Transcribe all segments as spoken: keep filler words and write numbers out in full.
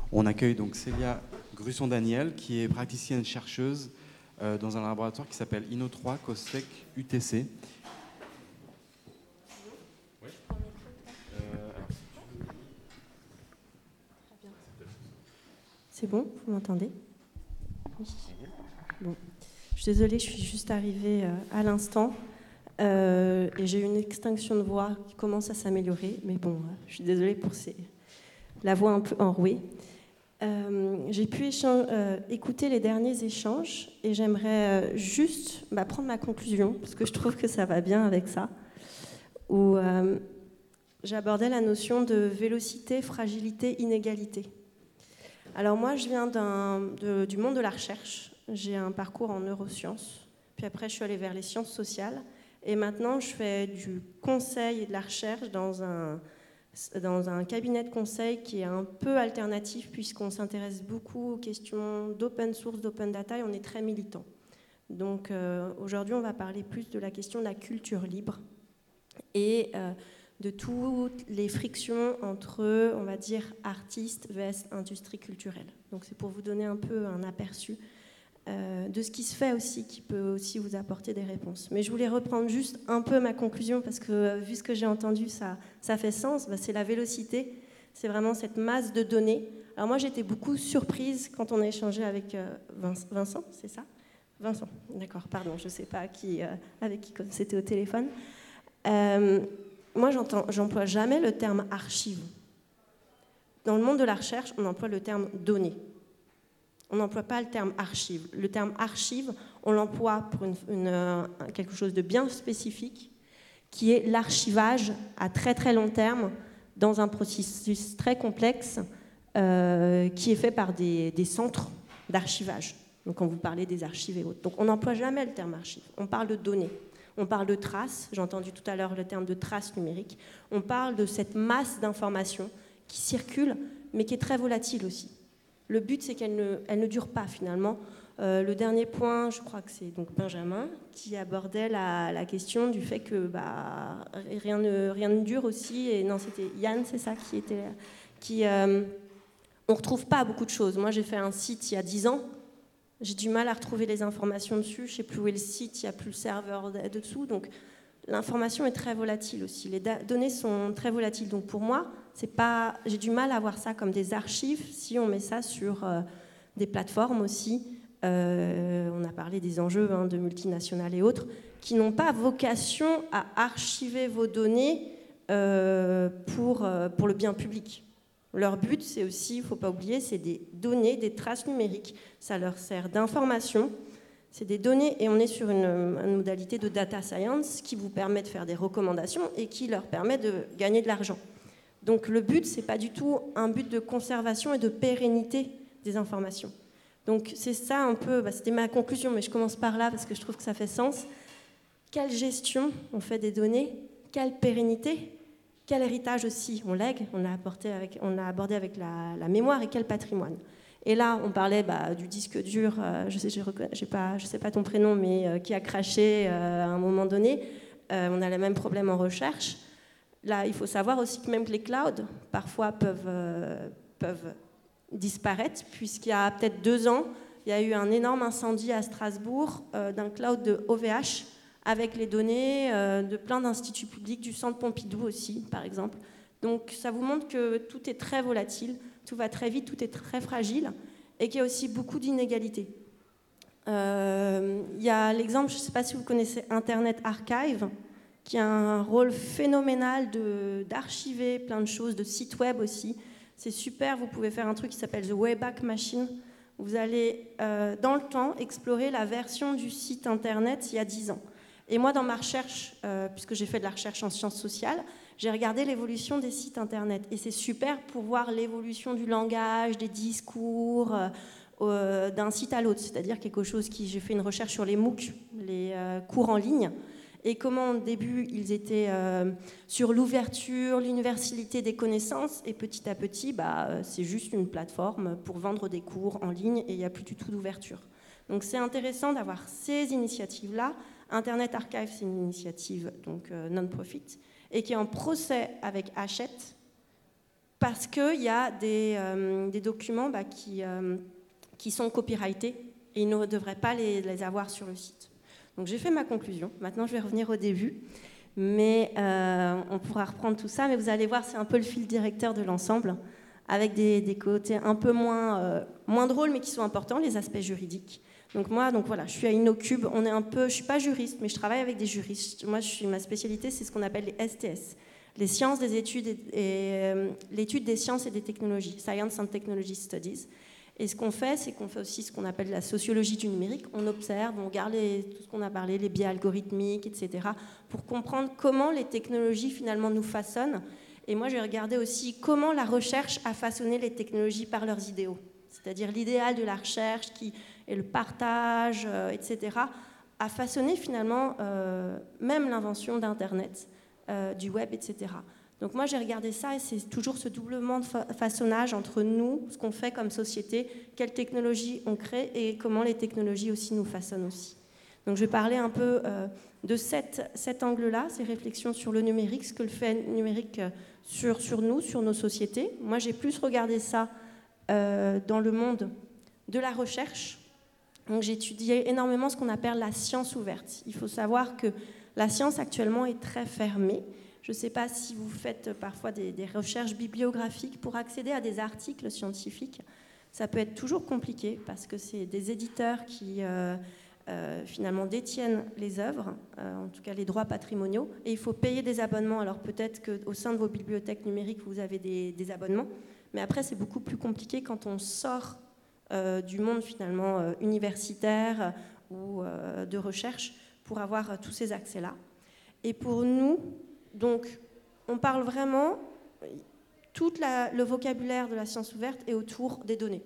On accueille donc Célia Grusson-Daniel, qui est praticienne chercheuse euh, dans un laboratoire qui s'appelle Inno trois COSTEC U T C. Oui. Euh, C'est bon, vous m'entendez? Oui. Bon. Je suis désolée, je suis juste arrivée euh, à l'instant euh, et j'ai une extinction de voix qui commence à s'améliorer, mais bon, euh, je suis désolée pour ces... la voix un peu enrouée. Euh, j'ai pu échange, euh, écouter les derniers échanges et j'aimerais euh, juste bah, prendre ma conclusion, parce que je trouve que ça va bien avec ça, où euh, j'abordais la notion de vélocité, fragilité, inégalité. Alors moi, je viens d'un, de, du monde de la recherche. J'ai un parcours en neurosciences, puis après je suis allée vers les sciences sociales, et maintenant je fais du conseil et de la recherche dans un... dans un cabinet de conseil qui est un peu alternatif puisqu'on s'intéresse beaucoup aux questions d'open source, d'open data et on est très militant. Donc euh, aujourd'hui, on va parler plus de la question de la culture libre et euh, de toutes les frictions entre, on va dire, artistes versus industrie culturelle. Donc c'est pour vous donner un peu un aperçu Euh, de ce qui se fait aussi, qui peut aussi vous apporter des réponses. Mais je voulais reprendre juste un peu ma conclusion, parce que euh, vu ce que j'ai entendu, ça, ça fait sens. Bah, c'est la vélocité, c'est vraiment cette masse de données. Alors moi, j'étais beaucoup surprise quand on a échangé avec euh, Vincent, c'est ça? Vincent, d'accord, pardon, je ne sais pas qui, euh, avec qui c'était au téléphone. Euh, moi, j'emploie jamais le terme archive. Dans le monde de la recherche, on emploie le terme données. On n'emploie pas le terme archive. Le terme archive, on l'emploie pour une, une, euh, quelque chose de bien spécifique, qui est l'archivage à très très long terme dans un processus très complexe euh, qui est fait par des, des centres d'archivage. Donc quand vous parlez des archives et autres. Donc on n'emploie jamais le terme archive. On parle de données. On parle de traces. J'ai entendu tout à l'heure le terme de traces numériques. On parle de cette masse d'informations qui circule, mais qui est très volatile aussi. Le but, c'est qu'elle ne, elle ne dure pas, finalement. Euh, le dernier point, je crois que c'est donc Benjamin, qui abordait la, la question du fait que bah, rien, ne, rien ne dure aussi. Et non, c'était Yann, c'est ça, qui était... Qui, euh, on ne retrouve pas beaucoup de choses. Moi, j'ai fait un site il y a dix ans. J'ai du mal à retrouver les informations dessus. Je ne sais plus où est le site, il n'y a plus le serveur dessous. Donc, l'information est très volatile aussi. Les da- données sont très volatiles. Donc, pour moi... C'est pas, j'ai du mal à voir ça comme des archives si on met ça sur euh, des plateformes aussi. Euh, on a parlé des enjeux hein, de multinationales et autres qui n'ont pas vocation à archiver vos données euh, pour, euh, pour le bien public. Leur but, c'est aussi, il ne faut pas oublier, c'est des données, des traces numériques. Ça leur sert d'information. C'est des données et on est sur une, une modalité de data science qui vous permet de faire des recommandations et qui leur permet de gagner de l'argent. Donc le but, ce n'est pas du tout un but de conservation et de pérennité des informations. Donc c'est ça un peu, bah, c'était ma conclusion, mais je commence par là parce que je trouve que ça fait sens. Quelle gestion on fait des données? Quelle pérennité? Quel héritage aussi on lègue? On a, apporté avec, on a abordé avec la, la mémoire et quel patrimoine? Et là, on parlait bah, du disque dur, euh, je ne sais, sais, pas, je sais pas ton prénom, mais euh, qui a craché euh, à un moment donné. Euh, on a le même problème en recherche. Là, il faut savoir aussi que même que les clouds, parfois, peuvent, euh, peuvent disparaître, puisqu'il y a peut-être deux ans, il y a eu un énorme incendie à Strasbourg euh, d'un cloud de O V H, avec les données euh, de plein d'instituts publics, du Centre Pompidou aussi, par exemple. Donc, ça vous montre que tout est très volatile, tout va très vite, tout est très fragile, et qu'il y a aussi beaucoup d'inégalités. Euh, il y a l'exemple, je ne sais pas si vous connaissez Internet Archive, qui a un rôle phénoménal de, d'archiver plein de choses, de sites web aussi. C'est super, vous pouvez faire un truc qui s'appelle The Wayback Machine. Vous allez, euh, dans le temps, explorer la version du site Internet il y a dix ans. Et moi, dans ma recherche, euh, puisque j'ai fait de la recherche en sciences sociales, j'ai regardé l'évolution des sites Internet. Et c'est super pour voir l'évolution du langage, des discours, euh, euh, d'un site à l'autre. C'est-à-dire quelque chose qui... J'ai fait une recherche sur les MOOC, les euh, cours en ligne, et comment au début ils étaient euh, sur l'ouverture, l'universalité des connaissances, et petit à petit, bah, c'est juste une plateforme pour vendre des cours en ligne et il n'y a plus du tout d'ouverture. Donc c'est intéressant d'avoir ces initiatives-là. Internet Archive, c'est une initiative donc euh, non-profit et qui est en procès avec Hachette parce qu'il y a des, euh, des documents bah, qui, euh, qui sont copyrightés et ils ne devraient pas les, les avoir sur le site. Donc j'ai fait ma conclusion. Maintenant, je vais revenir au début. Mais euh, on pourra reprendre tout ça. Mais vous allez voir, c'est un peu le fil directeur de l'ensemble, avec des, des côtés un peu moins, euh, moins drôles, mais qui sont importants, les aspects juridiques. Donc moi, donc voilà, je suis à InnoCube. On est un peu, je suis pas juriste, mais je travaille avec des juristes. Moi, je suis, ma spécialité, c'est ce qu'on appelle les S T S, les sciences des études et, et euh, l'étude des sciences et des technologies, Science and Technology Studies. Et ce qu'on fait, c'est qu'on fait aussi ce qu'on appelle la sociologie du numérique. On observe, on regarde les, tout ce qu'on a parlé, les biais algorithmiques, et cetera, pour comprendre comment les technologies finalement nous façonnent. Et moi, j'ai regardé aussi comment la recherche a façonné les technologies par leurs idéaux. C'est-à-dire l'idéal de la recherche qui est le partage, euh, et cetera, a façonné finalement euh, même l'invention d'Internet, euh, du web, et cetera. Donc moi, j'ai regardé ça et c'est toujours ce doublement de fa- façonnage entre nous, ce qu'on fait comme société, quelles technologies on crée et comment les technologies aussi nous façonnent aussi. Donc je vais parler un peu euh, de cette, cet angle-là, ces réflexions sur le numérique, ce que le fait numérique sur, sur nous, sur nos sociétés. Moi, j'ai plus regardé ça euh, dans le monde de la recherche. Donc j'ai étudié énormément ce qu'on appelle la science ouverte. Il faut savoir que la science actuellement est très fermée. Je ne sais pas si vous faites parfois des, des recherches bibliographiques pour accéder à des articles scientifiques. Ça peut être toujours compliqué parce que c'est des éditeurs qui euh, euh, finalement détiennent les œuvres, euh, en tout cas les droits patrimoniaux, et il faut payer des abonnements. Alors peut-être qu'au sein de vos bibliothèques numériques, vous avez des, des abonnements, mais après c'est beaucoup plus compliqué quand on sort euh, du monde finalement euh, universitaire ou euh, de recherche pour avoir euh, tous ces accès-là. Et pour nous, donc, on parle vraiment, tout la, le vocabulaire de la science ouverte est autour des données.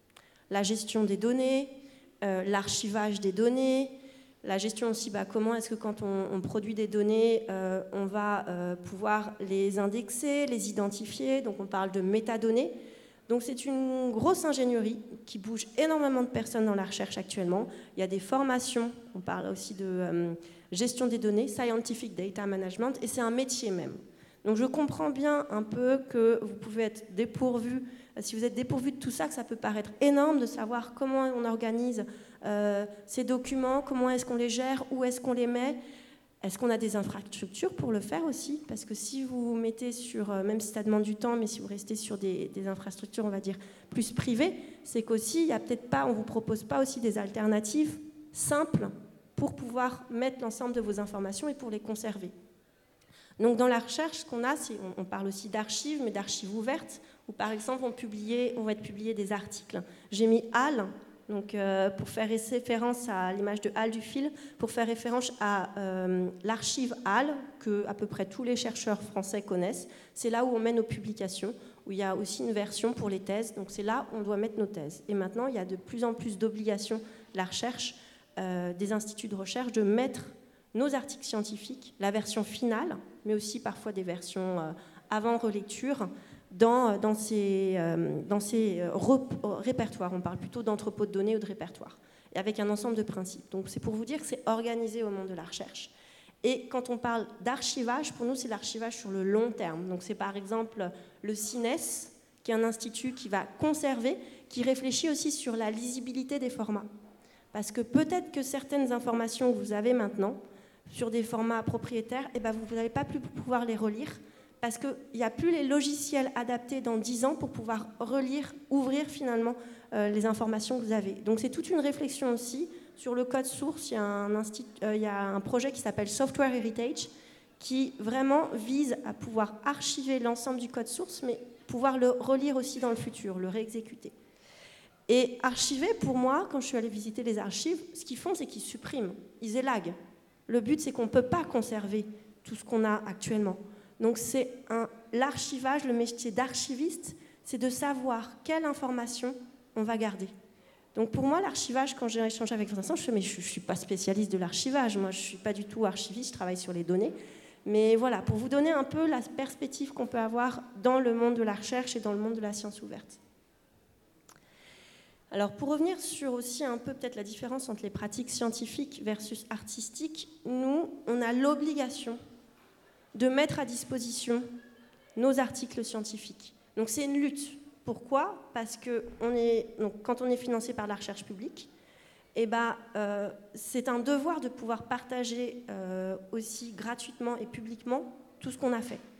La gestion des données, euh, l'archivage des données, la gestion aussi, bah, comment est-ce que quand on, on produit des données, euh, on va euh, pouvoir les indexer, les identifier, donc on parle de métadonnées. Donc c'est une grosse ingénierie qui bouge énormément de personnes dans la recherche actuellement. Il y a des formations, on parle aussi de euh, gestion des données, Scientific Data Management, et c'est un métier même. Donc je comprends bien un peu que vous pouvez être dépourvu, si vous êtes dépourvu de tout ça, que ça peut paraître énorme de savoir comment on organise euh, ces documents, comment est-ce qu'on les gère, où est-ce qu'on les met. Est-ce qu'on a des infrastructures pour le faire aussi? Parce que si vous mettez sur, même si ça demande du temps, mais si vous restez sur des, des infrastructures, on va dire, plus privées, c'est qu'aussi, il y a peut-être pas, on ne vous propose pas aussi des alternatives simples pour pouvoir mettre l'ensemble de vos informations et pour les conserver. Donc dans la recherche, ce qu'on a, c'est, on, on parle aussi d'archives, mais d'archives ouvertes, où par exemple, on, publier, on va être publier des articles. J'ai mis H A L, donc, euh, pour faire référence à l'image de Hall du fil, pour faire référence à euh, l'archive H A L, que à peu près tous les chercheurs français connaissent. C'est là où on met nos publications, où il y a aussi une version pour les thèses. Donc c'est là où on doit mettre nos thèses. Et maintenant, il y a de plus en plus d'obligations de la recherche, euh, des instituts de recherche, de mettre nos articles scientifiques, la version finale, mais aussi parfois des versions euh, avant relecture, Dans, dans ces, euh, dans ces rep- répertoires. On parle plutôt d'entrepôt de données ou de répertoires, et avec un ensemble de principes. Donc c'est pour vous dire que c'est organisé au monde de la recherche. Et quand on parle d'archivage, pour nous c'est l'archivage sur le long terme. Donc c'est par exemple le C I N E S, qui est un institut qui va conserver, qui réfléchit aussi sur la lisibilité des formats. Parce que peut-être que certaines informations que vous avez maintenant, sur des formats propriétaires, eh ben vous n'allez pas plus pouvoir les relire, parce qu'il n'y a plus les logiciels adaptés dans dix ans pour pouvoir relire, ouvrir finalement euh, les informations que vous avez. Donc c'est toute une réflexion aussi sur le code source. Il y a un, institut, euh, il y a un projet qui s'appelle Software Heritage qui vraiment vise à pouvoir archiver l'ensemble du code source, mais pouvoir le relire aussi dans le futur, le réexécuter. Et archiver, pour moi, quand je suis allée visiter les archives, ce qu'ils font, c'est qu'ils suppriment, ils élaguent. Le but, c'est qu'on ne peut pas conserver tout ce qu'on a actuellement. Donc c'est un, l'archivage, le métier d'archiviste, c'est de savoir quelle information on va garder. Donc pour moi, l'archivage, quand j'ai échangé avec Vincent, je fais mais je ne suis pas spécialiste de l'archivage, moi je ne suis pas du tout archiviste, je travaille sur les données. Mais voilà, pour vous donner un peu la perspective qu'on peut avoir dans le monde de la recherche et dans le monde de la science ouverte. Alors pour revenir sur aussi un peu peut-être la différence entre les pratiques scientifiques versus artistiques, nous, on a l'obligation de mettre à disposition nos articles scientifiques. Donc c'est une lutte. Pourquoi ? Parce que on est, donc, quand on est financé par la recherche publique, eh ben, euh, c'est un devoir de pouvoir partager euh, aussi gratuitement et publiquement tout ce qu'on a fait.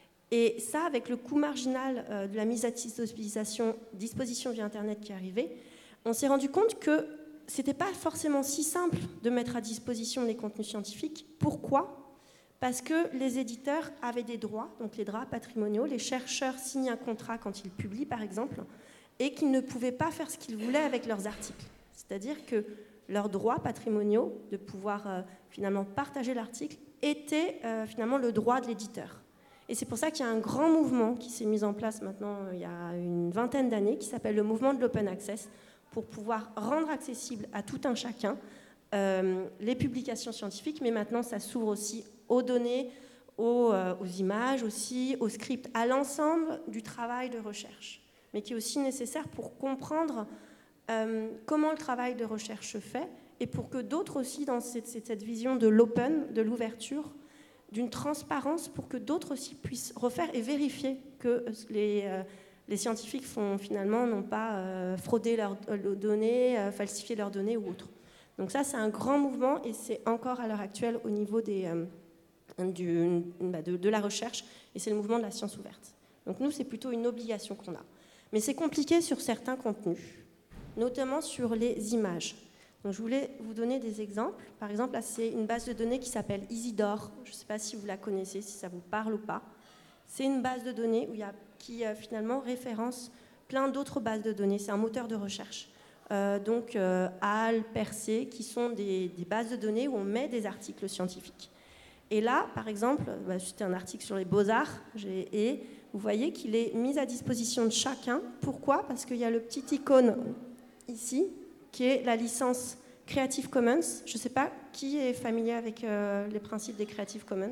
Et ça, avec le coût marginal euh, de la mise à disposition, disposition via Internet qui est arrivé, on s'est rendu compte que ce n'était pas forcément si simple de mettre à disposition les contenus scientifiques. Pourquoi ? Parce que les éditeurs avaient des droits, donc les droits patrimoniaux, les chercheurs signent un contrat quand ils publient, par exemple, et qu'ils ne pouvaient pas faire ce qu'ils voulaient avec leurs articles. C'est-à-dire que leurs droits patrimoniaux de pouvoir euh, finalement partager l'article étaient euh, finalement le droit de l'éditeur. Et c'est pour ça qu'il y a un grand mouvement qui s'est mis en place maintenant euh, il y a une vingtaine d'années, qui s'appelle le mouvement de l'open access, pour pouvoir rendre accessible à tout un chacun euh, les publications scientifiques, mais maintenant ça s'ouvre aussi aux données, aux, euh, aux images aussi, aux scripts, à l'ensemble du travail de recherche, mais qui est aussi nécessaire pour comprendre euh, comment le travail de recherche se fait, et pour que d'autres aussi, dans cette, cette vision de l'open, de l'ouverture, d'une transparence, pour que d'autres aussi puissent refaire et vérifier que les, euh, les scientifiques font, finalement n'ont pas euh, fraudé leurs euh, données, euh, falsifié leurs données ou autre. Donc ça, c'est un grand mouvement, et c'est encore à l'heure actuelle au niveau des, euh, du, bah de, de la recherche, et c'est le mouvement de la science ouverte. Donc nous, c'est plutôt une obligation qu'on a. Mais c'est compliqué sur certains contenus, notamment sur les images. Donc, je voulais vous donner des exemples. Par exemple, là, c'est une base de données qui s'appelle Isidore. Je ne sais pas si vous la connaissez, si ça vous parle ou pas. C'est une base de données où il y a, qui euh, finalement référence plein d'autres bases de données. C'est un moteur de recherche. Euh, donc, euh, A L, Percé, qui sont des, des bases de données où on met des articles scientifiques. Et là, par exemple, bah, c'était un article sur les beaux-arts, et vous voyez qu'il est mis à disposition de chacun. Pourquoi ? Parce qu'il y a le petit icône ici, qui est la licence Creative Commons. Je ne sais pas qui est familier avec euh, les principes des Creative Commons.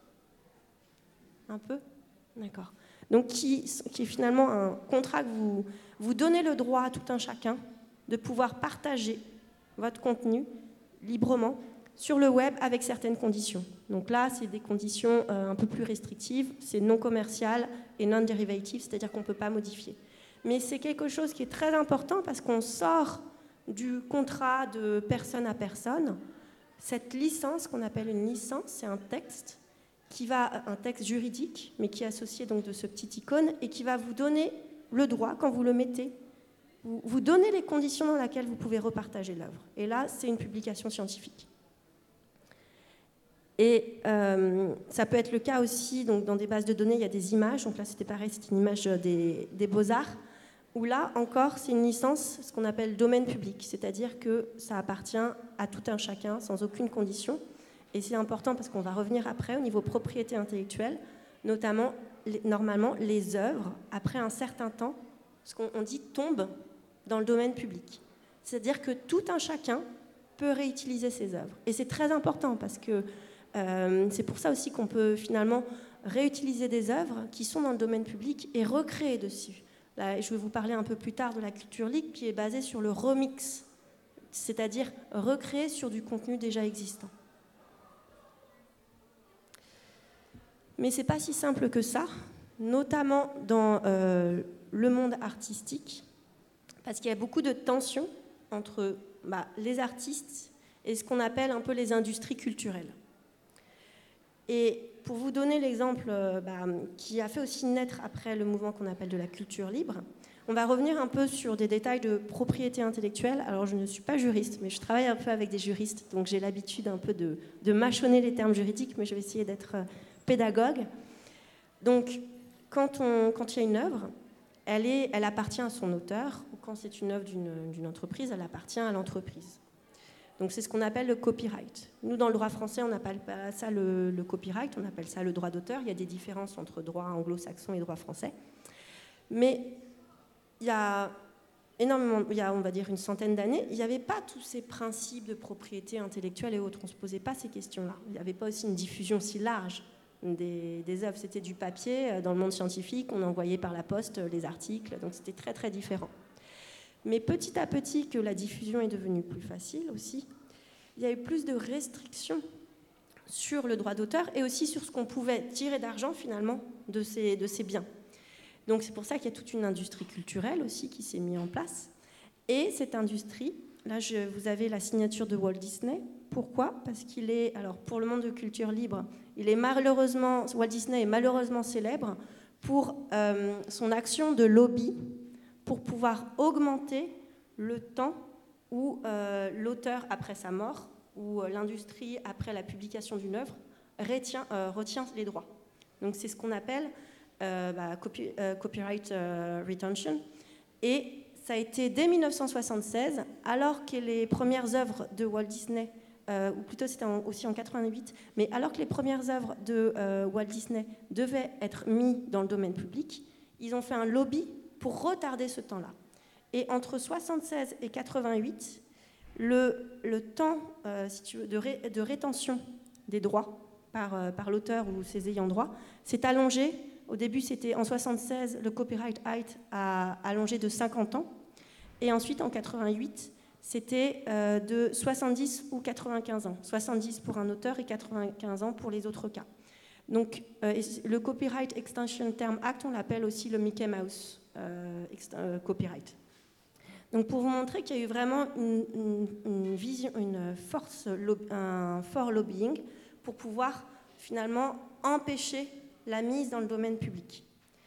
Un peu ? D'accord. Donc, qui, qui est finalement un contrat que vous, vous donnez le droit à tout un chacun de pouvoir partager votre contenu librement sur le web avec certaines conditions. Donc là, c'est des conditions euh, un peu plus restrictives, c'est non commercial et non dérivative, c'est-à-dire qu'on ne peut pas modifier. Mais c'est quelque chose qui est très important parce qu'on sort du contrat de personne à personne. Cette licence, qu'on appelle une licence, c'est un texte, qui va, un texte juridique, mais qui est associé donc de ce petit icône, et qui va vous donner le droit, quand vous le mettez, vous, vous donnez les conditions dans lesquelles vous pouvez repartager l'œuvre. Et là, c'est une publication scientifique. Et euh, ça peut être le cas aussi, donc dans des bases de données, il y a des images. Donc là, c'était pareil, c'est une image des, des beaux-arts, où là, encore, c'est une licence, ce qu'on appelle domaine public, c'est-à-dire que ça appartient à tout un chacun, sans aucune condition. Et c'est important parce qu'on va revenir après au niveau propriété intellectuelle, notamment, les, normalement, les œuvres, après un certain temps, ce qu'on dit tombent dans le domaine public. C'est-à-dire que tout un chacun peut réutiliser ses œuvres. Et c'est très important parce que euh, c'est pour ça aussi qu'on peut finalement réutiliser des œuvres qui sont dans le domaine public et recréer dessus. Là, je vais vous parler un peu plus tard de la culture libre qui est basée sur le remix, c'est-à-dire recréer sur du contenu déjà existant. Mais ce n'est pas si simple que ça, notamment dans euh, le monde artistique, parce qu'il y a beaucoup de tensions entre bah, les artistes et ce qu'on appelle un peu les industries culturelles. Et pour vous donner l'exemple euh, bah, qui a fait aussi naître après le mouvement qu'on appelle de la culture libre, on va revenir un peu sur des détails de propriété intellectuelle. Alors, je ne suis pas juriste, mais je travaille un peu avec des juristes, donc j'ai l'habitude un peu de, de mâchonner les termes juridiques, mais je vais essayer d'être euh, pédagogue. Donc, quand, on, quand il y a une œuvre, elle, est, elle appartient à son auteur, ou quand c'est une œuvre d'une, d'une entreprise, elle appartient à l'entreprise. Donc c'est ce qu'on appelle le copyright. Nous, dans le droit français, on n'appelle pas ça le, le copyright, on appelle ça le droit d'auteur. Il y a des différences entre droit anglo-saxon et droit français. Mais il y a énormément, il y a, on va dire, une centaine d'années, il n'y avait pas tous ces principes de propriété intellectuelle et autres. On ne se posait pas ces questions-là. Il n'y avait pas aussi une diffusion si large des, des œuvres. C'était du papier. Dans le monde scientifique, on envoyait par la poste les articles. Donc c'était très, très différent. Mais petit à petit, que la diffusion est devenue plus facile aussi, il y a eu plus de restrictions sur le droit d'auteur et aussi sur ce qu'on pouvait tirer d'argent finalement de ces, de ces biens. Donc c'est pour ça qu'il y a toute une industrie culturelle aussi qui s'est mise en place. Et cette industrie, là je, vous avez la signature de Walt Disney. Pourquoi ? Parce qu'il est, alors pour le monde de culture libre, il est malheureusement, Walt Disney est malheureusement célèbre pour euh, son action de lobby pour pouvoir augmenter le temps où euh, l'auteur, après sa mort, ou euh, l'industrie, après la publication d'une œuvre, retient, euh, retient les droits. Donc c'est ce qu'on appelle euh, bah, copy, euh, copyright euh, retention. Et ça a été dès mille neuf cent soixante-seize, alors que les premières œuvres de Walt Disney, euh, ou plutôt c'était en, aussi en quatre-vingt-huit, mais alors que les premières œuvres de euh, Walt Disney devaient être mises dans le domaine public, ils ont fait un lobby pour retarder ce temps-là. Et entre soixante-seize et quatre-vingt-huit, le, le temps euh, si tu veux, de, ré, de rétention des droits par, euh, par l'auteur ou ses ayants droit s'est allongé. Au début, c'était en soixante-seize, le Copyright Act a allongé de cinquante ans. Et ensuite, en quatre-vingt-huit, c'était euh, de soixante-dix ou quatre-vingt-quinze ans. soixante-dix pour un auteur et quatre-vingt-quinze ans pour les autres cas. Donc, euh, le Copyright Extension Term Act, on l'appelle aussi le Mickey Mouse euh, euh, Copyright. Donc pour vous montrer qu'il y a eu vraiment une, une, une vision, une force, un fort lobbying pour pouvoir finalement empêcher la mise dans le domaine public.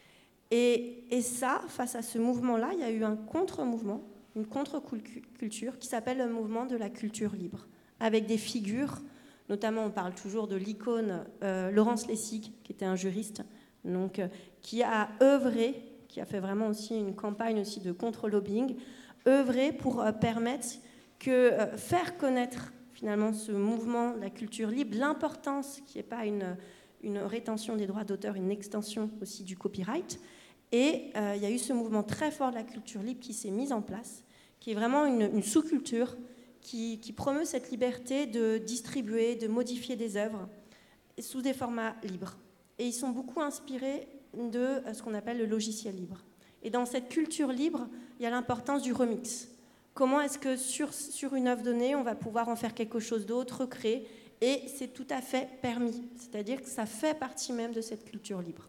Et, et ça, face à ce mouvement-là, il y a eu un contre-mouvement, une contre-culture qui s'appelle le mouvement de la culture libre, avec des figures, notamment on parle toujours de l'icône euh, Laurence Lessig, qui était un juriste, donc, euh, qui a œuvré, qui a fait vraiment aussi une campagne aussi de contre-lobbying, œuvrer pour euh, permettre que euh, faire connaître finalement ce mouvement de la culture libre, l'importance qu'il n'y ait pas une, une rétention des droits d'auteur, une extension aussi du copyright. Et euh, il y a eu ce mouvement très fort de la culture libre qui s'est mis en place, qui est vraiment une, une sous-culture qui, qui promeut cette liberté de distribuer, de modifier des œuvres sous des formats libres. Et ils sont beaucoup inspirés de euh, ce qu'on appelle le logiciel libre. Et dans cette culture libre, il y a l'importance du remix. Comment est-ce que sur, sur une œuvre donnée, on va pouvoir en faire quelque chose d'autre, recréer, et c'est tout à fait permis. C'est-à-dire que ça fait partie même de cette culture libre.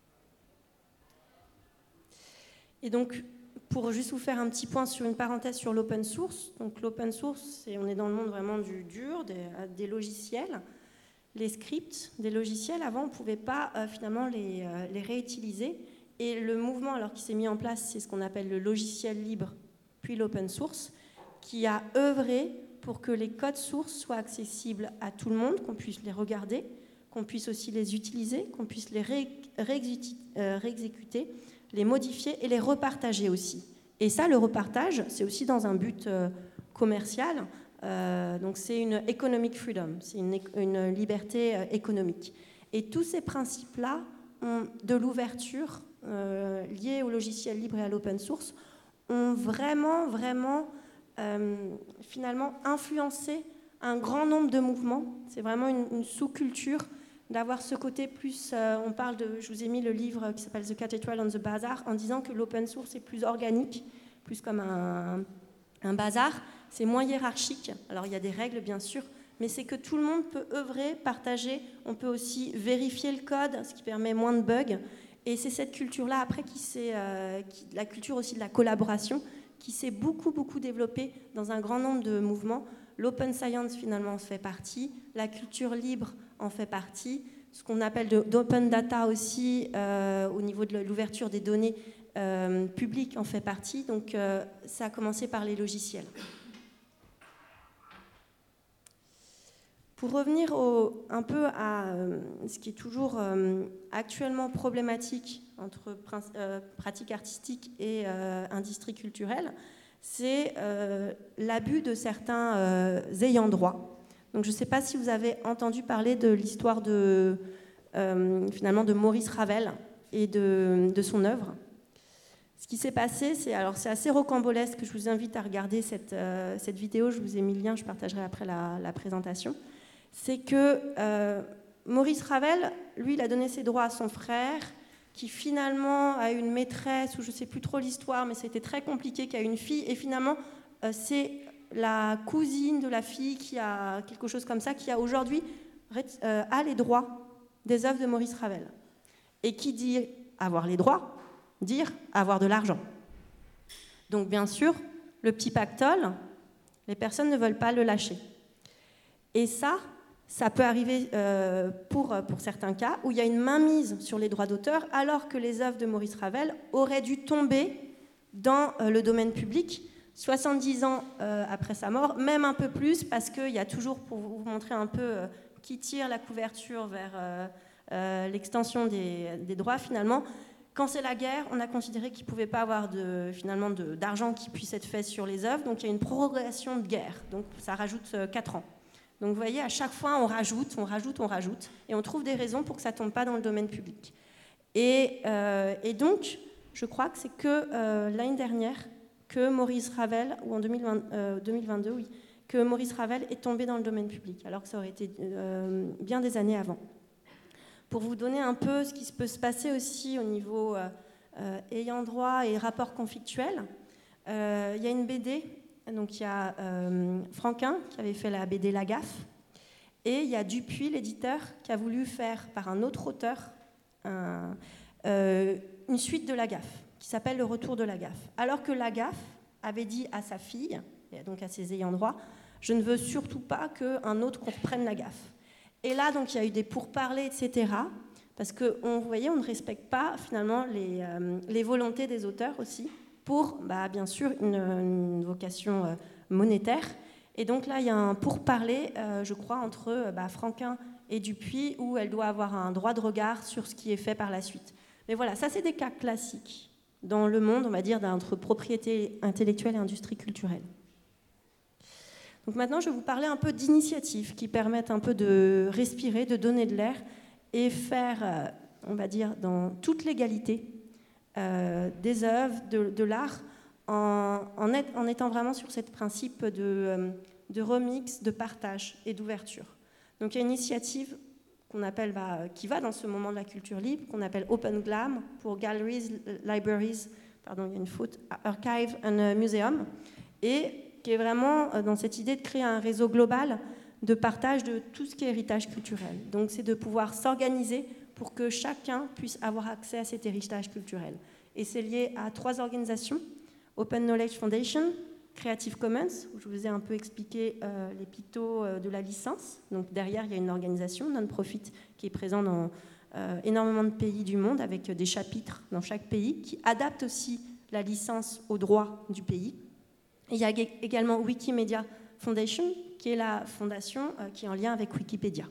Et donc, pour juste vous faire un petit point sur une parenthèse sur l'open source, donc l'open source, c'est, on est dans le monde vraiment du dur, des, des logiciels, les scripts, des logiciels, avant on ne pouvait pas euh, finalement les, euh, les réutiliser. Et le mouvement alors, qui s'est mis en place, c'est ce qu'on appelle le logiciel libre, puis l'open source, qui a œuvré pour que les codes sources soient accessibles à tout le monde, qu'on puisse les regarder, qu'on puisse aussi les utiliser, qu'on puisse les ré- réexécuter, euh, réexécuter, les modifier et les repartager aussi. Et ça, le repartage, c'est aussi dans un but euh, commercial. Euh, donc c'est une economic freedom, c'est une, une liberté euh, économique. Et tous ces principes-là ont de l'ouverture Euh, liés au logiciel libre et à l'open source, ont vraiment, vraiment, euh, finalement, influencé un grand nombre de mouvements. C'est vraiment une, une sous-culture d'avoir ce côté plus... Euh, on parle de... Je vous ai mis le livre qui s'appelle The Cathedral on the Bazaar, en disant que l'open source est plus organique, plus comme un, un bazar. C'est moins hiérarchique. Alors, il y a des règles, bien sûr, mais c'est que tout le monde peut œuvrer, partager. On peut aussi vérifier le code, ce qui permet moins de bugs. Et c'est cette culture-là, après, qui s'est, euh, qui, la culture aussi de la collaboration, qui s'est beaucoup, beaucoup développée dans un grand nombre de mouvements. L'open science, finalement, en fait partie. La culture libre en fait partie. Ce qu'on appelle de, d'open data aussi, euh, au niveau de l'ouverture des données euh, publiques, en fait partie. Donc, euh, ça a commencé par les logiciels. Pour revenir au, un peu à euh, ce qui est toujours euh, actuellement problématique entre prin- euh, pratique artistique et euh, industrie culturelle, c'est euh, l'abus de certains euh, ayants droit. Donc, je ne sais pas si vous avez entendu parler de l'histoire de, euh, finalement de Maurice Ravel et de, de son œuvre. Ce qui s'est passé, c'est, alors c'est assez rocambolesque, je vous invite à regarder cette, euh, cette vidéo, je vous ai mis le lien, je partagerai après la, la présentation. C'est que euh, Maurice Ravel, lui, il a donné ses droits à son frère, qui finalement a une maîtresse, ou je ne sais plus trop l'histoire, mais c'était très compliqué, qui a une fille, et finalement, euh, c'est la cousine de la fille qui a quelque chose comme ça, qui a aujourd'hui euh, a les droits des œuvres de Maurice Ravel. Et qui dit avoir les droits, dire avoir de l'argent. Donc bien sûr, le petit pactole, les personnes ne veulent pas le lâcher. Et ça, ça peut arriver euh, pour, pour certains cas où il y a une mainmise sur les droits d'auteur alors que les œuvres de Maurice Ravel auraient dû tomber dans euh, le domaine public soixante-dix ans euh, après sa mort, même un peu plus, parce qu'il y a toujours, pour vous montrer un peu euh, qui tire la couverture vers euh, euh, l'extension des, des droits finalement. Quand c'est la guerre, on a considéré qu'il ne pouvait pas avoir de, finalement de, d'argent qui puisse être fait sur les œuvres, donc il y a une prorogation de guerre, donc ça rajoute euh, quatre ans. Donc vous voyez, à chaque fois, on rajoute, on rajoute, on rajoute, et on trouve des raisons pour que ça ne tombe pas dans le domaine public. Et, euh, et donc, je crois que c'est que euh, l'année dernière que Maurice Ravel, ou en deux mille vingt, euh, deux mille vingt-deux, oui, que Maurice Ravel est tombé dans le domaine public, alors que ça aurait été euh, bien des années avant. Pour vous donner un peu ce qui peut se passer aussi au niveau euh, euh, ayant droit et rapport conflictuel, euh, il y a une B D, donc il y a euh, Franquin qui avait fait la B D La Gaffe, et il y a Dupuis, l'éditeur, qui a voulu faire par un autre auteur un, euh, une suite de La Gaffe, qui s'appelle Le Retour de La Gaffe. Alors que La Gaffe avait dit à sa fille, et donc à ses ayants droit, je ne veux surtout pas qu'un autre reprenne La Gaffe. Et là, donc, il y a eu des pourparlers, et cetera, parce que, on, vous voyez, on ne respecte pas finalement les, euh, les volontés des auteurs aussi, pour, bah, bien sûr, une, une vocation euh, monétaire. Et donc là, il y a un pourparler, euh, je crois, entre euh, bah, Franquin et Dupuis, où elle doit avoir un droit de regard sur ce qui est fait par la suite. Mais voilà, ça, c'est des cas classiques dans le monde, on va dire, entre propriété intellectuelle et industrie culturelle. Donc maintenant, je vais vous parler un peu d'initiatives qui permettent un peu de respirer, de donner de l'air et faire, on va dire, dans toute l'égalité euh, des œuvres, de, de l'art, en, en, être, en étant vraiment sur ce principe de, de remix, de partage et d'ouverture. Donc il y a une initiative qu'on appelle, bah, qui va dans ce moment de la culture libre, qu'on appelle Open Glam, pour Galleries, Libraries, pardon, il y a une faute, Archive and Museum, et qui est vraiment dans cette idée de créer un réseau global de partage de tout ce qui est héritage culturel. Donc c'est de pouvoir s'organiser pour que chacun puisse avoir accès à cet héritage culturel. Et c'est lié à trois organisations, Open Knowledge Foundation, Creative Commons, où je vous ai un peu expliqué euh, les pictos euh, de la licence. Donc derrière, il y a une organisation non-profit qui est présente dans euh, énormément de pays du monde, avec des chapitres dans chaque pays, qui adaptent aussi la licence aux droits du pays. Et il y a également Wikimedia Foundation, qui est la fondation euh, qui est en lien avec Wikipédia.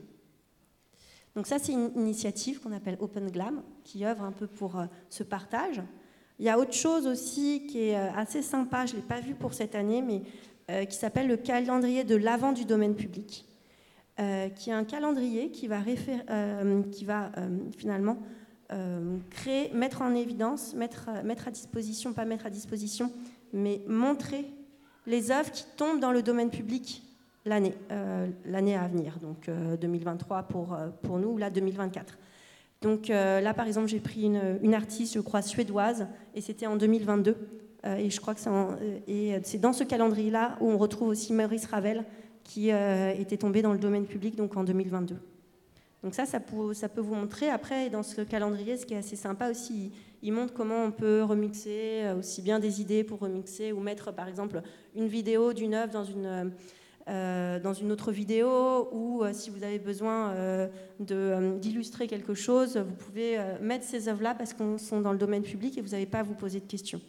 Donc ça, c'est une initiative qu'on appelle Open Glam, qui œuvre un peu pour euh, ce partage. Il y a autre chose aussi qui est euh, assez sympa, je ne l'ai pas vu pour cette année, mais euh, qui s'appelle le calendrier de l'avant du domaine public, euh, qui est un calendrier qui va, référ- euh, qui va euh, finalement euh, créer, mettre en évidence, mettre, mettre à disposition, pas mettre à disposition, mais montrer les œuvres qui tombent dans le domaine public l'année, euh, l'année à venir, donc euh, deux mille vingt-trois pour, euh, pour nous, ou là deux mille vingt-quatre. Donc euh, là, par exemple, j'ai pris une, une artiste, je crois, suédoise, et c'était en deux mille vingt-deux, euh, et je crois que c'est, en, et c'est dans ce calendrier-là où on retrouve aussi Maurice Ravel, qui euh, était tombé dans le domaine public, donc en deux mille vingt-deux. Donc ça, ça peut, ça peut vous montrer. Après, dans ce calendrier, ce qui est assez sympa aussi, il montre comment on peut remixer aussi bien des idées pour remixer ou mettre, par exemple, une vidéo d'une œuvre dans une, euh, dans une autre vidéo, ou euh, si vous avez besoin euh, de, euh, d'illustrer quelque chose, vous pouvez euh, mettre ces œuvres-là parce qu'elles sont dans le domaine public et vous n'avez pas à vous poser de questions.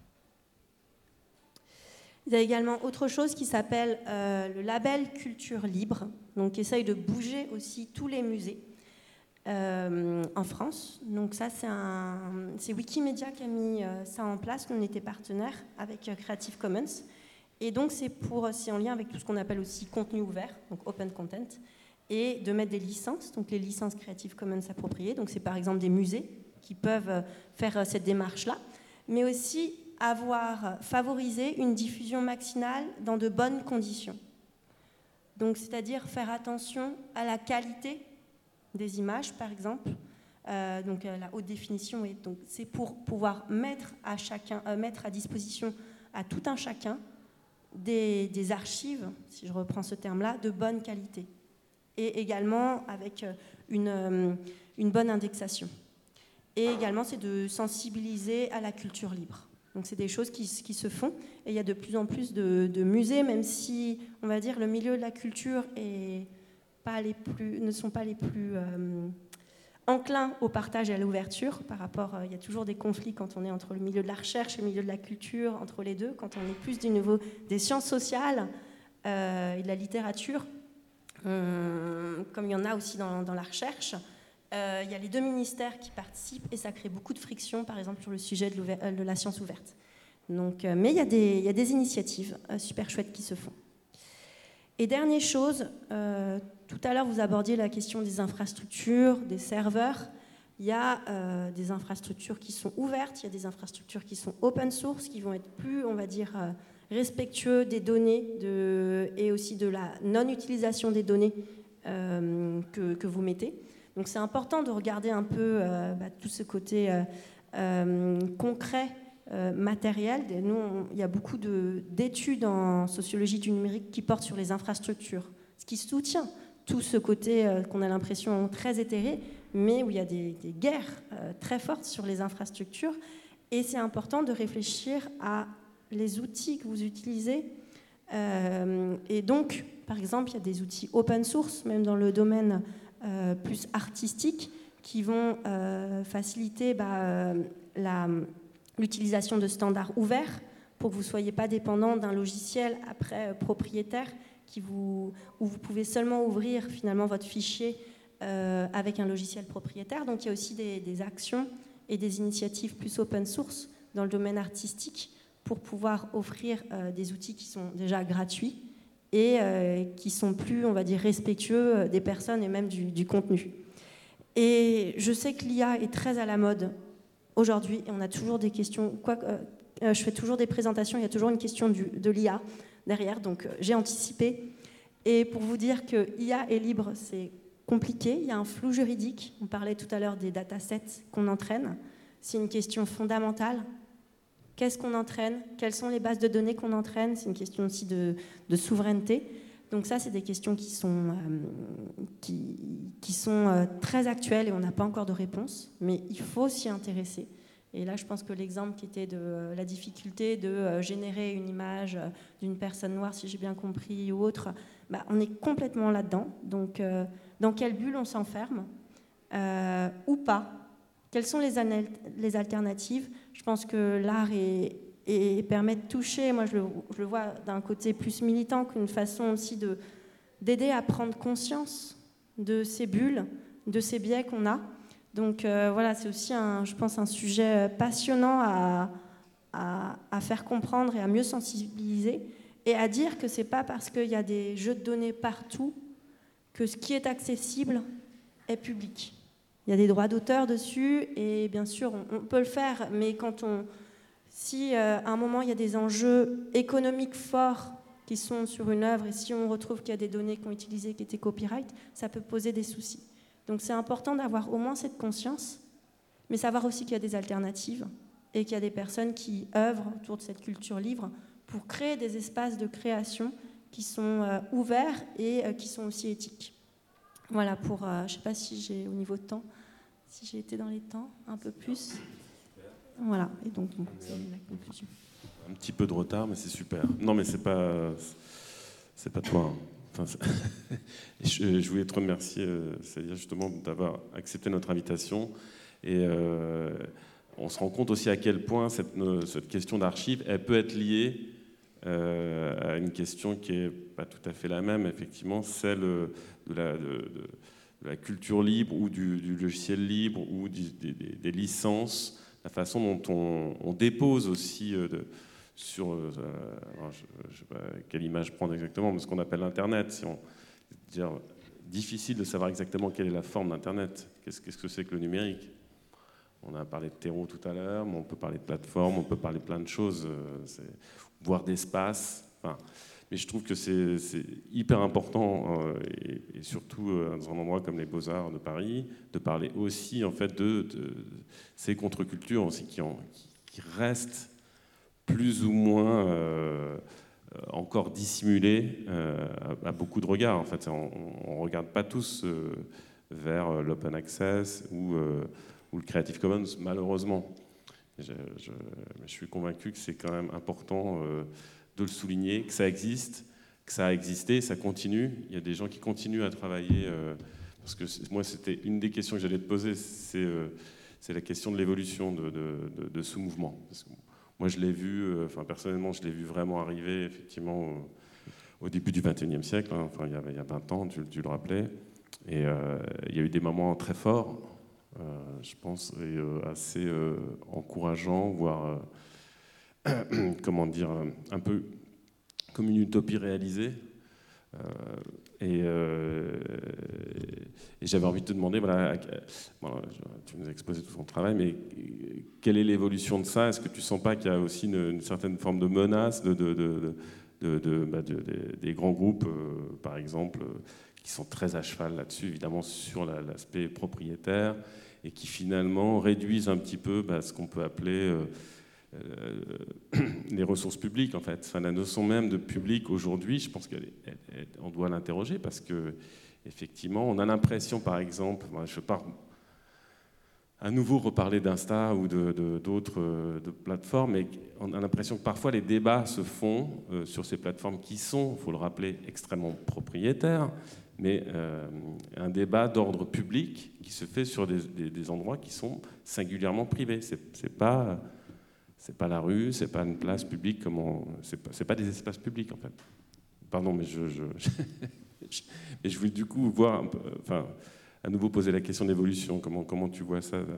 Il y a également autre chose qui s'appelle euh, le label Culture Libre, donc qui essaye de bouger aussi tous les musées euh, en France. Donc ça, c'est, un, c'est Wikimedia qui a mis euh, ça en place. Nous, on était partenaire avec euh, Creative Commons. Et donc, c'est, pour, c'est en lien avec tout ce qu'on appelle aussi contenu ouvert, donc open content, et de mettre des licences, donc les licences Creative Commons appropriées. Donc c'est par exemple des musées qui peuvent faire cette démarche-là, mais aussi avoir favorisé une diffusion maximale dans de bonnes conditions. Donc, c'est-à-dire faire attention à la qualité des images, par exemple, euh, donc euh, la haute définition. Et donc, c'est pour pouvoir mettre à, chacun, euh, mettre à disposition à tout un chacun des, des archives, si je reprends ce terme-là, de bonne qualité. Et également avec une, une bonne indexation. Et également, c'est de sensibiliser à la culture libre. Donc c'est des choses qui, qui se font. Et il y a de plus en plus de, de musées, même si, on va dire, le milieu de la culture est pas les plus, ne sont pas les plus euh, enclins au partage et à l'ouverture. Par rapport, euh, il y a toujours des conflits quand on est entre le milieu de la recherche et le milieu de la culture, entre les deux. Quand on est plus du niveau des sciences sociales euh, et de la littérature, on, comme il y en a aussi dans, dans la recherche, Euh, il y a les deux ministères qui participent et ça crée beaucoup de friction, par exemple, sur le sujet de, euh, de la science ouverte. Donc, euh, mais il y, a des, il y a des initiatives euh, super chouettes qui se font. Et dernière chose, euh, tout à l'heure, vous abordiez la question des infrastructures, des serveurs. Il y a euh, des infrastructures qui sont ouvertes, il y a des infrastructures qui sont open source, qui vont être plus, on va dire, euh, respectueux des données de, et aussi de la non-utilisation des données euh, que, que vous mettez. Donc c'est important de regarder un peu euh, bah, tout ce côté euh, euh, concret, euh, matériel. Nous, on, il y a beaucoup de, d'études en sociologie du numérique qui portent sur les infrastructures, ce qui soutient tout ce côté euh, qu'on a l'impression très éthéré, mais où il y a des, des guerres euh, très fortes sur les infrastructures. Et c'est important de réfléchir à les outils que vous utilisez. Euh, et donc, par exemple, il y a des outils open source, même dans le domaine Euh, plus artistiques qui vont euh, faciliter bah, euh, la, l'utilisation de standards ouverts pour que vous ne soyez pas dépendant d'un logiciel après euh, propriétaire qui vous, où vous pouvez seulement ouvrir finalement votre fichier euh, avec un logiciel propriétaire. Donc il y a aussi des, des actions et des initiatives plus open source dans le domaine artistique pour pouvoir offrir euh, des outils qui sont déjà gratuits et euh, qui sont plus, on va dire, respectueux des personnes et même du, du contenu. Et je sais que l'I A est très à la mode aujourd'hui, et on a toujours des questions, quoi, euh, je fais toujours des présentations, il y a toujours une question du, de l'I A derrière, donc euh, j'ai anticipé. Et pour vous dire que l'I A est libre, c'est compliqué, il y a un flou juridique, on parlait tout à l'heure des datasets qu'on entraîne, c'est une question fondamentale. Qu'est-ce qu'on entraîne? Quelles sont les bases de données qu'on entraîne? C'est une question aussi de, de souveraineté. Donc ça, c'est des questions qui sont, euh, qui, qui sont euh, très actuelles et on n'a pas encore de réponse, mais il faut s'y intéresser. Et là, je pense que l'exemple qui était de euh, la difficulté de euh, générer une image euh, d'une personne noire, si j'ai bien compris, ou autre, bah, on est complètement là-dedans. Donc, euh, dans quelle bulle on s'enferme euh, ou pas? Quelles sont les, anal- les alternatives? Je pense que l'art est, est, permet de toucher, moi je le, je le vois d'un côté plus militant qu'une façon aussi de, d'aider à prendre conscience de ces bulles, de ces biais qu'on a. Donc euh, voilà, c'est aussi, un, je pense, un sujet passionnant à, à, à faire comprendre et à mieux sensibiliser et à dire que c'est pas parce qu'il y a des jeux de données partout que ce qui est accessible est public. Il y a des droits d'auteur dessus et bien sûr on, on peut le faire, mais quand on, si euh, à un moment il y a des enjeux économiques forts qui sont sur une œuvre et si on retrouve qu'il y a des données qui ont utilisé qui étaient copyright, ça peut poser des soucis. Donc c'est important d'avoir au moins cette conscience, mais savoir aussi qu'il y a des alternatives et qu'il y a des personnes qui œuvrent autour de cette culture libre pour créer des espaces de création qui sont euh, ouverts et euh, qui sont aussi éthiques. Voilà, pour, euh, je ne sais pas si j'ai au niveau de temps, si j'ai été dans les temps, un peu plus. Voilà, et donc bon, c'est la conclusion. Un petit peu de retard, mais c'est super. Non, mais c'est pas, c'est pas toi. Hein. Enfin, je, je voulais te remercier, euh, c'est-à-dire justement d'avoir accepté notre invitation. Et euh, on se rend compte aussi à quel point cette, cette question d'archives, elle peut être liée euh, à une question qui n'est pas tout à fait la même, effectivement, celle de la, de, de, de la culture libre ou du, du logiciel libre ou du, des, des, des licences, la façon dont on, on dépose aussi euh, de, sur, euh, alors je ne sais pas quelle image prendre exactement, mais ce qu'on appelle l'Internet. Si on, dire, difficile de savoir exactement quelle est la forme d'Internet. Qu'est-ce, qu'est-ce que c'est que le numérique? On a parlé de terreau tout à l'heure, mais on peut parler de plateforme, on peut parler de plein de choses, c'est, voire d'espace. Enfin, mais je trouve que c'est, c'est hyper important, euh, et, et surtout euh, dans un endroit comme les Beaux-Arts de Paris, de parler aussi en fait de, de ces contre-cultures aussi qui, en, qui, qui restent plus ou moins euh, encore dissimulées euh, à, à beaucoup de regards. En fait, on ne regarde pas tous euh, vers l'open access ou euh, ou le Creative Commons, malheureusement. Je, je, je suis convaincu que c'est quand même important euh, de le souligner, que ça existe, que ça a existé, ça continue. Il y a des gens qui continuent à travailler, euh, parce que moi, c'était une des questions que j'allais te poser, c'est euh, c'est la question de l'évolution de, de, de, de ce mouvement. Parce que moi, je l'ai vu, euh, enfin, personnellement, je l'ai vu vraiment arriver, effectivement, au, au début du vingt et unième siècle, hein, enfin, il y avait il y a vingt ans, tu, tu le rappelais, et euh, il y a eu des moments très forts, euh, je pense, et euh, assez euh, encourageants, voire, euh, comment dire, un peu comme une utopie réalisée. Euh, et, euh, et j'avais envie de te demander, voilà, bon, tu nous as exposé tout ton travail, mais quelle est l'évolution de ça? Est-ce que tu ne sens pas qu'il y a aussi une, une certaine forme de menace de, de, de, de, de, bah de, de, des grands groupes, euh, par exemple, qui sont très à cheval là-dessus, évidemment, sur la, l'aspect propriétaire, et qui finalement réduisent un petit peu bah, ce qu'on peut appeler... Euh, Euh, les ressources publiques, en fait. Enfin, la notion même de public aujourd'hui, je pense qu'on doit l'interroger parce que, effectivement, on a l'impression, par exemple, je pars à nouveau reparler d'Insta ou de, de, d'autres de plateformes, mais on a l'impression que parfois les débats se font euh, sur ces plateformes qui sont, il faut le rappeler, extrêmement propriétaires, mais euh, un débat d'ordre public qui se fait sur des, des, des endroits qui sont singulièrement privés. C'est, c'est pas... C'est pas la rue, c'est pas une place publique, comme on, c'est pas, c'est pas des espaces publics en fait. Pardon, mais je, je, je, mais je voulais du coup voir, un peu, enfin, à nouveau poser la question d'évolution. Comment, comment tu vois ça à,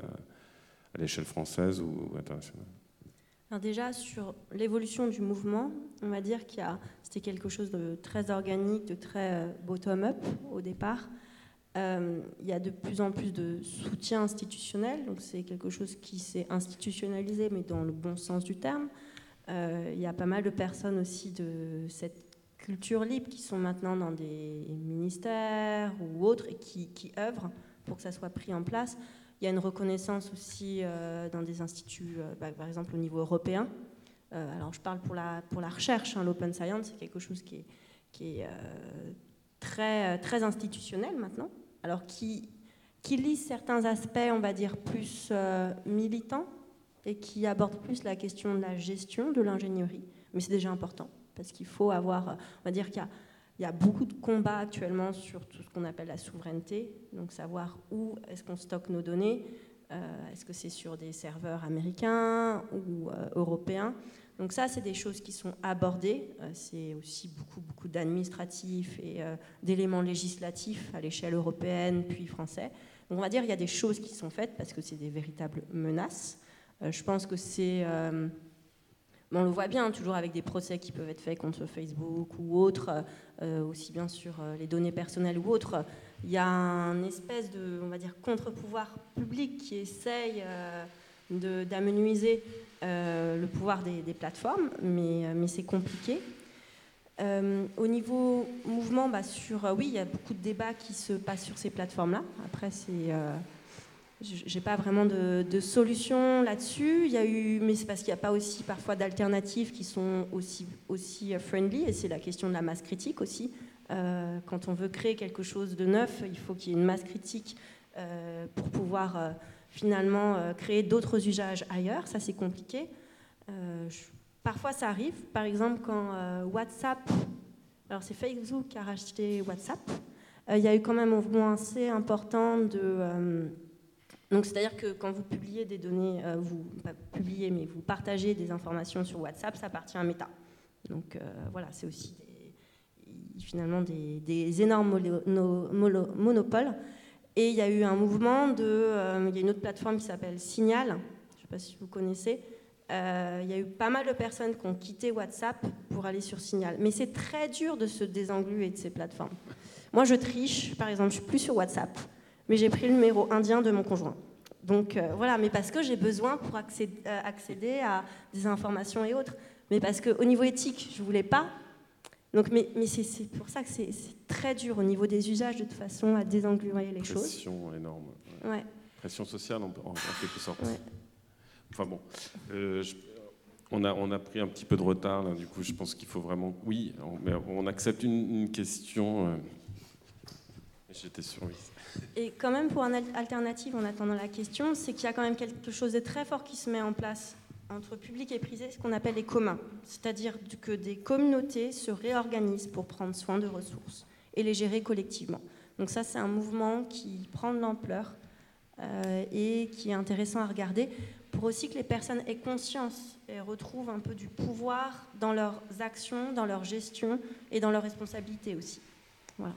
à l'échelle française ou internationale? Alors déjà sur l'évolution du mouvement, on va dire qu'il y a, c'était quelque chose de très organique, de très bottom-up au départ. Euh, il y a de plus en plus de soutien institutionnel, donc c'est quelque chose qui s'est institutionnalisé, mais dans le bon sens du terme. Euh, il y a pas mal de personnes aussi de cette culture libre qui sont maintenant dans des ministères ou autres et qui, qui œuvrent pour que ça soit pris en place. Il y a une reconnaissance aussi euh, dans des instituts, euh, bah, par exemple au niveau européen. Euh, alors je parle pour la, pour la recherche, hein, l'open science, c'est quelque chose qui est, qui est euh, très, très institutionnel maintenant. Alors qui, qui lise certains aspects, on va dire, plus euh, militants et qui aborde plus la question de la gestion de l'ingénierie. Mais c'est déjà important, parce qu'il faut avoir... On va dire qu'il y a, il y a beaucoup de combats actuellement sur tout ce qu'on appelle la souveraineté, donc savoir où est-ce qu'on stocke nos données, euh, est-ce que c'est sur des serveurs américains ou euh, européens. Donc ça, c'est des choses qui sont abordées. C'est aussi beaucoup, beaucoup d'administratifs et euh, d'éléments législatifs à l'échelle européenne, puis français. Donc on va dire qu'il y a des choses qui sont faites parce que c'est des véritables menaces. Euh, je pense que c'est... Euh, on le voit bien, toujours avec des procès qui peuvent être faits contre Facebook ou autres, euh, aussi bien sur euh, les données personnelles ou autres. Il y a un espèce de, on va dire, contre-pouvoir public qui essaye euh, de, d'amenuiser Euh, le pouvoir des, des plateformes, mais, mais c'est compliqué. Euh, au niveau mouvement, bah sur, euh, oui, il y a beaucoup de débats qui se passent sur ces plateformes-là. Après, c'est, euh, j'ai pas vraiment de, de solution là-dessus. Il y a eu, mais c'est parce qu'il n'y a pas aussi parfois d'alternatives qui sont aussi, aussi friendly, et c'est la question de la masse critique aussi. Euh, quand on veut créer quelque chose de neuf, il faut qu'il y ait une masse critique euh, pour pouvoir... Euh, finalement euh, créer d'autres usages ailleurs, ça c'est compliqué. Euh, je, parfois ça arrive, par exemple quand euh, WhatsApp, alors c'est Facebook qui a racheté WhatsApp, euh, il y a eu quand même un mouvement assez important de... Euh, donc c'est-à-dire que quand vous publiez des données, euh, vous, pas publiez, mais vous partagez des informations sur WhatsApp, ça appartient à Meta. Donc euh, voilà, c'est aussi des, finalement des, des énormes mono, mono, monopoles. Et il y a eu un mouvement de... Euh, il y a une autre plateforme qui s'appelle Signal, je ne sais pas si vous connaissez. Euh, il y a eu pas mal de personnes qui ont quitté WhatsApp pour aller sur Signal. Mais c'est très dur de se désengluer de ces plateformes. Moi, je triche, par exemple, je ne suis plus sur WhatsApp, mais j'ai pris le numéro indien de mon conjoint. Donc euh, voilà, mais parce que j'ai besoin pour accéder, euh, accéder à des informations et autres. Mais parce qu'au niveau éthique, je ne voulais pas. Donc, mais mais c'est, c'est pour ça que c'est, c'est très dur au niveau des usages, de toute façon, à désengluer les Pression choses. Pression énorme. Ouais. Ouais. Pression sociale, en, en, en quelque sorte. Ouais. Enfin bon, euh, je, on, a, on a pris un petit peu de retard, là, du coup, je pense qu'il faut vraiment... Oui, on, mais on accepte une, une question... Euh, J'étais sûr, oui. Et quand même, pour une alternative, en attendant la question, c'est qu'il y a quand même quelque chose de très fort qui se met en place entre public et privé, ce qu'on appelle les communs. C'est-à-dire que des communautés se réorganisent pour prendre soin de ressources et les gérer collectivement. Donc ça, c'est un mouvement qui prend de l'ampleur euh, et qui est intéressant à regarder pour aussi que les personnes aient conscience et retrouvent un peu du pouvoir dans leurs actions, dans leur gestion et dans leurs responsabilités aussi. Voilà.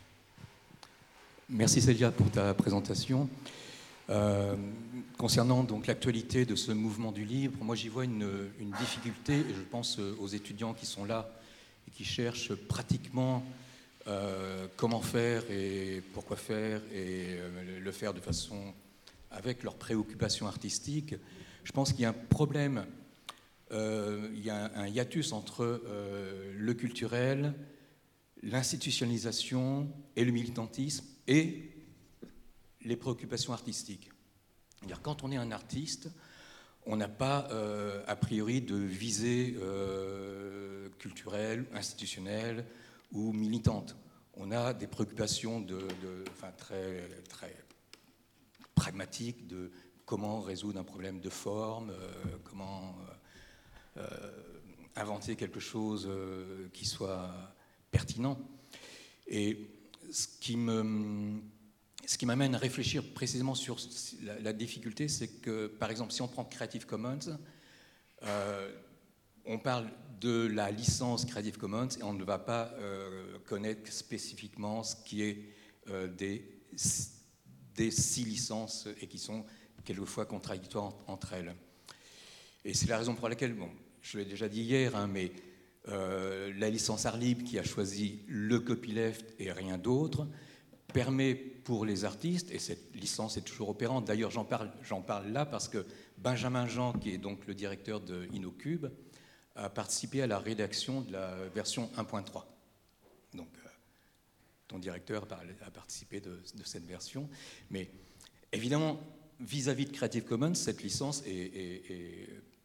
Merci Célia pour ta présentation. Euh, concernant donc l'actualité de ce mouvement du livre, moi j'y vois une, une difficulté, et je pense aux étudiants qui sont là et qui cherchent pratiquement euh, comment faire et pourquoi faire, et euh, le faire de façon avec leurs préoccupations artistiques. Je pense qu'il y a un problème, euh, il y a un, un hiatus entre euh, le culturel, l'institutionnalisation et le militantisme et les préoccupations artistiques. C'est-à-dire, quand on est un artiste, on n'a pas euh, a priori de visée euh, culturelle, institutionnelle ou militante. On a des préoccupations de, de, enfin, très, très pragmatiques de comment résoudre un problème de forme, euh, comment euh, euh, inventer quelque chose euh, qui soit pertinent. Et ce qui me, ce qui m'amène à réfléchir précisément sur la, la difficulté, c'est que, par exemple, si on prend Creative Commons, euh, on parle de la licence Creative Commons et on ne va pas euh, connaître spécifiquement ce qui est euh, des, des six licences et qui sont quelquefois contradictoires entre elles. Et c'est la raison pour laquelle, bon, je l'ai déjà dit hier, hein, mais Euh, la licence art libre qui a choisi le copyleft et rien d'autre permet pour les artistes, et cette licence est toujours opérante, d'ailleurs j'en parle, j'en parle là parce que Benjamin Jean, qui est donc le directeur de InnoCube, a participé à la rédaction de la version un point trois. Donc euh, ton directeur a participé de, de cette version. Mais évidemment, vis-à-vis de Creative Commons, cette licence est, est, est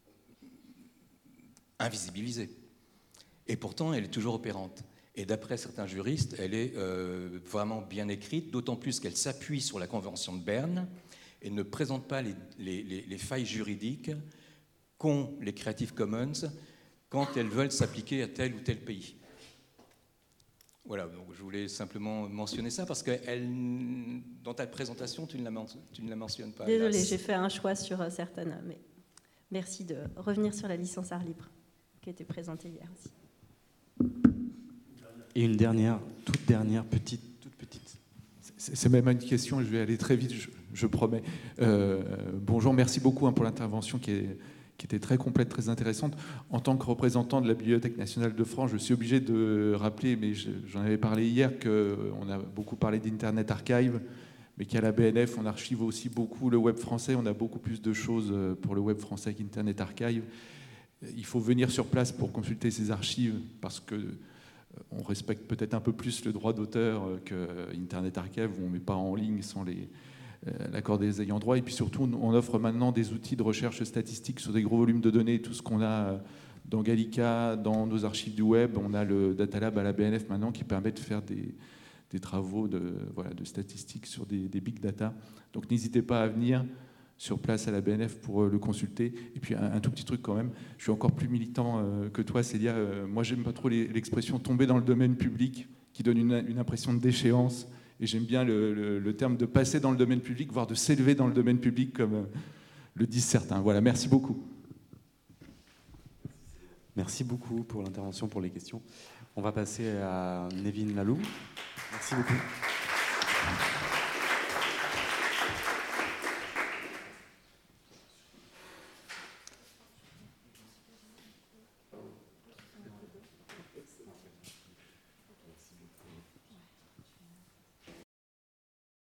invisibilisée. Et pourtant, elle est toujours opérante. Et d'après certains juristes, elle est euh, vraiment bien écrite, d'autant plus qu'elle s'appuie sur la Convention de Berne et ne présente pas les, les, les, les failles juridiques qu'ont les Creative Commons quand elles veulent s'appliquer à tel ou tel pays. Voilà, donc je voulais simplement mentionner ça parce que elle, dans ta présentation, tu ne la, tu ne la mentionnes pas. Désolée, j'ai fait un choix sur certaines, mais merci de revenir sur la licence art libre qui a été présentée hier aussi. Et une dernière, toute dernière, petite, toute petite. C'est même une question, je vais aller très vite, je, je promets. Euh, bonjour, merci beaucoup hein, pour l'intervention qui, est, qui était très complète, très intéressante. En tant que représentant de la Bibliothèque nationale de France, je suis obligé de rappeler, mais j'en avais parlé hier, qu'on a beaucoup parlé d'Internet Archive, mais qu'à la B N F, on archive aussi beaucoup le web français. On a beaucoup plus de choses pour le web français qu'Internet Archive. Il faut venir sur place pour consulter ces archives parce qu'on respecte peut-être un peu plus le droit d'auteur que Internet Archive où on ne met pas en ligne sans les, euh, l'accord des ayants droit. Et puis surtout, on offre maintenant des outils de recherche statistique sur des gros volumes de données. Tout ce qu'on a dans Gallica, dans nos archives du web, on a le Data Lab à la B N F maintenant qui permet de faire des, des travaux de, voilà, de statistiques sur des, des big data. Donc n'hésitez pas à venir sur place à la B N F pour le consulter. Et puis un, un tout petit truc quand même, je suis encore plus militant euh, que toi Célia, euh, moi j'aime pas trop les, l'expression tomber dans le domaine public qui donne une, une impression de déchéance, et j'aime bien le, le, le terme de passer dans le domaine public, voire de s'élever dans le domaine public comme euh, le disent certains. Voilà, merci beaucoup. Merci beaucoup pour l'intervention, pour les questions. On va passer à Nevin Lalou. Merci beaucoup.